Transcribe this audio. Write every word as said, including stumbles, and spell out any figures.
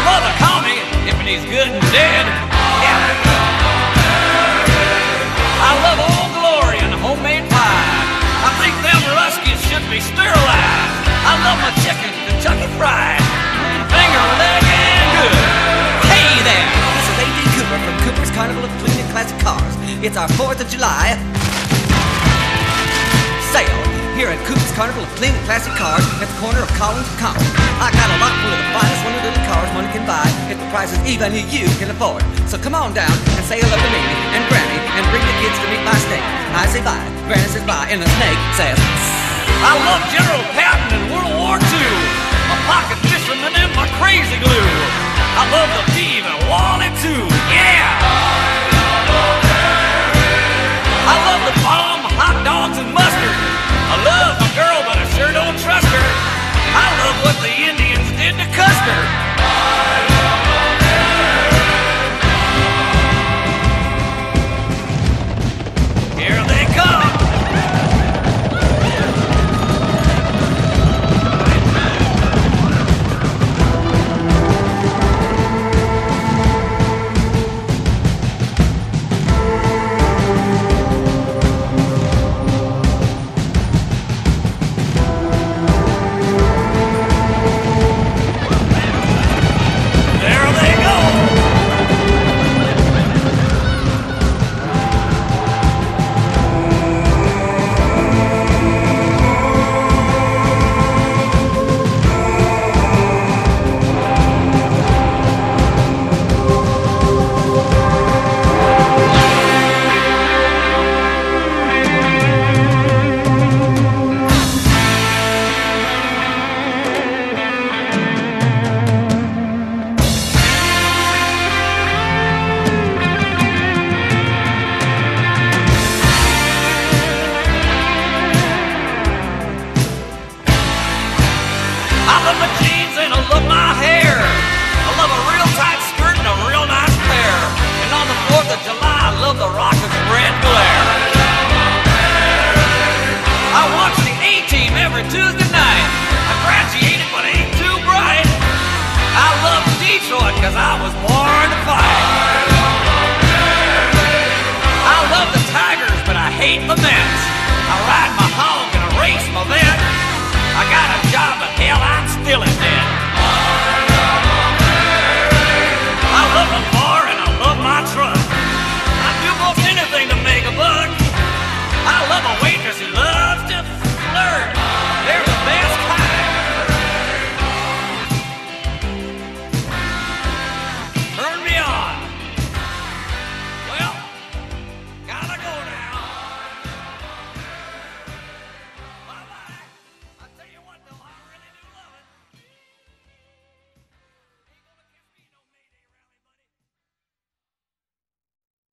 mother call me if he's good and dead. Yeah. I love Old Glory and homemade pie. I think them Ruskies should be sterilized. I love my chicken Kentucky fried, finger leg and good. Hey there, this is A D Cooper from Cooper's Carnival of Clean and Classic Cars. It's our fourth of July sale here at Cooper's Carnival of Clean and Classic Cars at the corner of Collins and Common. I got a lot full of the finest one little cars money can buy at the prices even you can afford. So come on down and say hello to me and Granny and bring the kids to meet my snake. I say bye, Granny says bye, and the snake says I love General Patton in World War Two, my pocket fisherman and my crazy glue. I love the Peeve and Wally too, yeah. I love the bomb, hot dogs and mustard. I love my girl, but I sure don't trust her. I love what the Indians did to Custer. Here they come. The Rockets' red glare. I watch the A-Team every Tuesday night. I graduated but ain't too bright. I love Detroit cause I was born to fight. I love the Tigers but I hate the Mets.